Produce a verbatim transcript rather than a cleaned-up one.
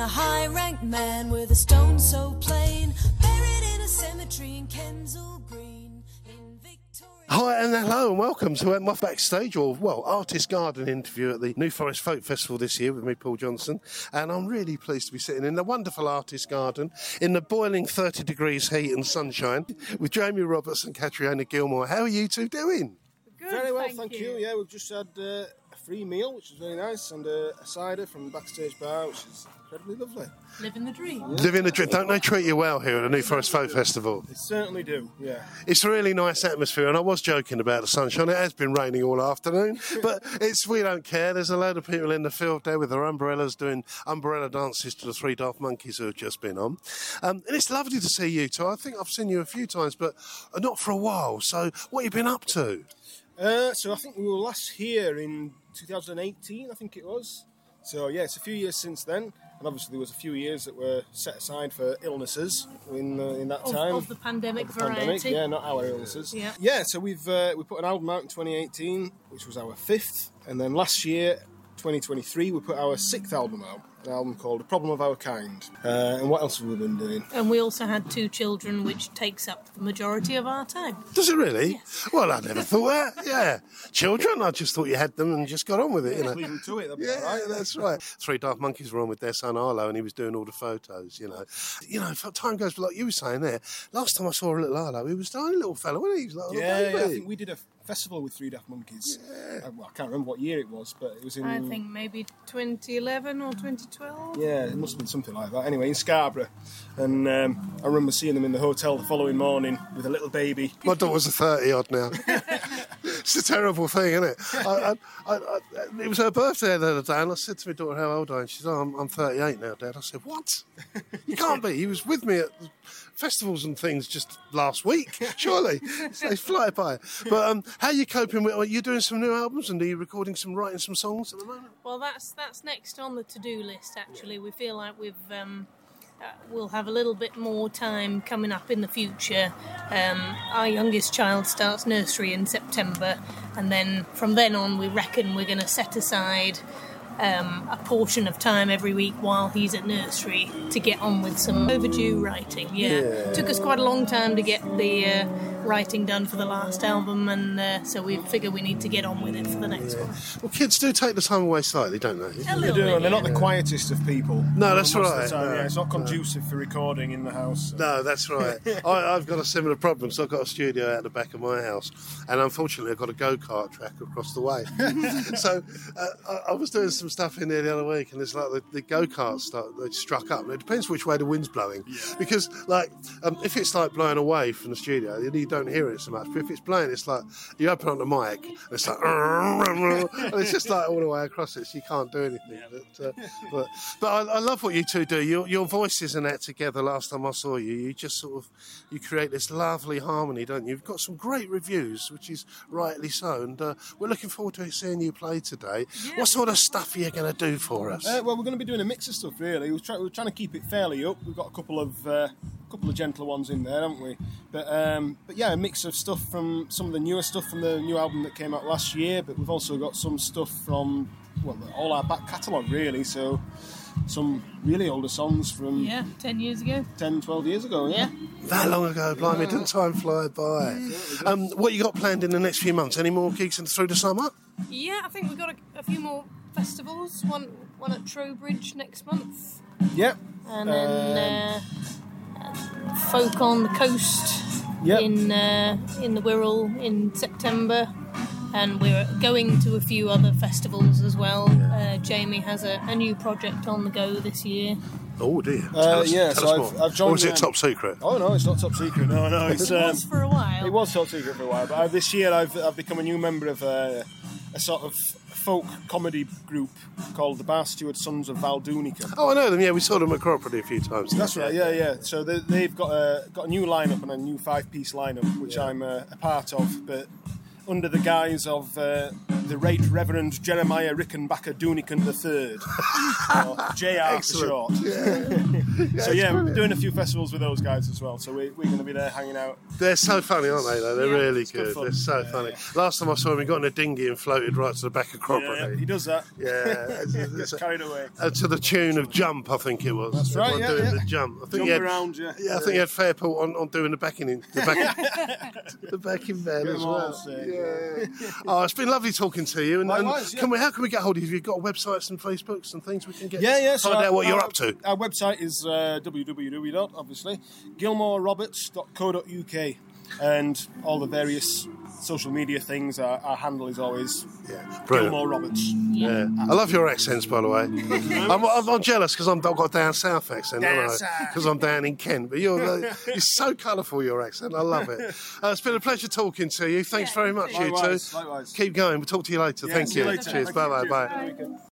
a high-ranked man with a stone so plain, buried in a cemetery in Kensal Green in Victoria. Hi and hello and welcome to my backstage, or well, Artist Garden interview at the New Forest Folk Festival this year with me, Paul Johnson, and I'm really pleased to be sitting in the wonderful Artist Garden in the boiling thirty degrees heat and sunshine with Jamie Roberts and Catriona Gilmore. How are you two doing? Good, Very well, thank, thank you. you. Yeah, we've just had uh, a free meal, which is very nice, and uh, a cider from the backstage bar, which is incredibly lovely. Living the dream. Yeah. Living the dream. Don't they treat you well here at the New Forest Folk Festival? They certainly do, yeah. It's a really nice atmosphere, and I was joking about the sunshine. It has been raining all afternoon, but it's we don't care. There's a load of people in the field there with their umbrellas doing umbrella dances to the Three Daft Monkeys who have just been on. Um, and it's lovely to see you two. I think I've seen you a few times, but not for a while. So what have you been up to? Uh, so I think we were last here in two thousand eighteen, I think it was. So yeah, it's a few years since then, and obviously there was a few years that were set aside for illnesses in uh, in that of, time of the pandemic of the variety. Pandemic, yeah, not our illnesses. Yeah, yeah. So we've uh, we put an album out in twenty eighteen, which was our fifth, and then last year, twenty twenty-three, we put our sixth album out. An album called A Problem of Our Kind. Uh, and what else have we been doing? And we also had two children, which takes up the majority of our time. Does it really? Yes. Well, I never thought that. Yeah. Children, I just thought you had them and just got on with it. Yeah, you know. leave them to it. That'll be Yeah, all right. that's right. Three Daft Monkeys were on with their son Arlo, and he was doing all the photos, you know. You know, time goes, like you were saying there, last time I saw a little Arlo, he was a tiny little fellow, wasn't he? He was like a Yeah, little yeah, I baby. think we did a festival with Three Daft Monkeys. Yeah. I, well, I can't remember what year it was, but it was in... I think maybe twenty eleven or twenty twelve. Yeah, it must have been something like that. Anyway, in Scarborough. And um, I remember seeing them in the hotel the following morning with a little baby. My daughter's a thirty-odd now. It's a terrible thing, isn't it? I, I, I, I, it was her birthday the other day, and I said to my daughter, how old are you? And she said, oh, I'm, I'm thirty-eight now, Dad. I said, what? You can't be. He was with me at festivals and things just last week, surely. They fly by. But um, how are you coping with... Are you doing some new albums, and are you recording some, writing some songs at the moment? Well, that's that's next on the to-do list, actually. We feel like we've... Um, uh, we'll have a little bit more time coming up in the future. Um, our youngest child starts nursery in September, and then from then on we reckon we're going to set aside um, a portion of time every week while he's at nursery to get on with some overdue writing. Yeah, Yeah. Took us quite a long time to get the uh, writing done for the last album, and uh, so we figure we need to get on with it for the next Yeah. one. Well, kids do take the time away slightly, don't they? A They little do, bit, and they're not yeah. the quietest of people. No, that's Most of the right. time, No, yeah, it's not no. conducive for recording in the house. So. No, that's right. I, I've got a similar problem. So I've got a studio out the back of my house, and unfortunately I've got a go-kart track across the way. So uh, I, I was doing some stuff in there the other week, and it's like the, the go-karts start, they struck up. And it depends which way the wind's blowing. Yeah. Because, like, um, if it's like blowing away from the studio, you don't hear it so much. But if it's blowing, it's like you open up the mic, and it's like, and it's just like all the way across it, so you can't do anything. But, uh, but, but I, I love what you two do. Your, your voices and that together. Last time I saw you, you just sort of you create this lovely harmony, don't you? You've got some great reviews, which is rightly so. And uh, we're looking forward to seeing you play today. Yeah. What sort of stuff are you going to do for us? Uh, well, we're going to be doing a mix of stuff, really. We're, try- we're trying to keep it fairly up. We've got a couple of uh, couple of gentler ones in there, haven't we? But um, but yeah, a mix of stuff from some of the newer stuff from the new album that came out last year. But we've also got some stuff from well, all our back catalogue, really. So some really older songs from Yeah, ten years ago. ten, twelve years ago. Yeah. Yeah. That long ago, blimey, didn't time fly by? Um, what you got planned in the next few months? Any more gigs in, through the summer? Yeah, I think we've got a, a few more festivals. One one at Trowbridge next month, Yep. and then uh, Folk on the Coast Yep. in uh, in the Wirral in September, and we're going to a few other festivals as well. Uh, Jamie has a, a new project on the go this year. Oh dear. Uh, Tell us, yeah, tell so us I've- more. I've joined Or is it them. top secret? Oh no, it's not top secret. No, no, it's It um, was for a while. it was top secret for a while. But uh, this year, I've I've become a new member of uh, a sort of folk comedy group called the Bar Steward Sons of Valdunica. Oh, I know them. Yeah, we saw them at Cropredy a few times. That's right, yeah, yeah. So they, they've got a got a new lineup and a new five piece lineup, which Yeah. I'm uh, a part of. But under the guise of uh, the Right Reverend Jeremiah Rickenbacker Doonican the Third, or J R for Excellent. short. Yeah. So yeah, we're doing a few festivals with those guys as well. So we, we're going to be there hanging out. They're so funny, aren't they? Though they're Yeah, really it's good good. fun. They're so Yeah, funny. yeah. Last time I saw him, he got in a dinghy and floated right to the back of Yeah, yeah, Cropperty. he does that. Yeah, it's- it's- Gets carried away. uh, to the tune of Jump, I think it was. That's right, Everyone yeah, doing yeah. the jump. I think Jump he had, around, yeah. Yeah, I think he had Fairport on, on doing the backing in the back, the backing band Get as them all well. sick. Yeah. Oh, it's been lovely talking to you. And, and Likewise, yeah. can we? How can we get hold of you? Have you got websites and Facebooks and things we can get? Yeah, yeah. so Find our- out what you're our- up to. Our website is uh, w w w dot obviously gilmore roberts dot co dot u k, and all the various social media things. Our, our handle is always Yeah, brilliant. Gilmore Roberts. Yeah, I love your accents, by the way. I'm, I'm, I'm jealous because I've got a down south accent, Down don't south. I? Because I'm down in Kent. But you're uh, you're so colourful, your accent. I love it. Uh, it's been a pleasure talking to you. Thanks Yeah, very much, Likewise, you two. likewise. Keep going. We'll talk to you later. Yeah, Thank see you. later. Cheers. Thank Bye you. bye. Cheers. Bye. Have a good weekend.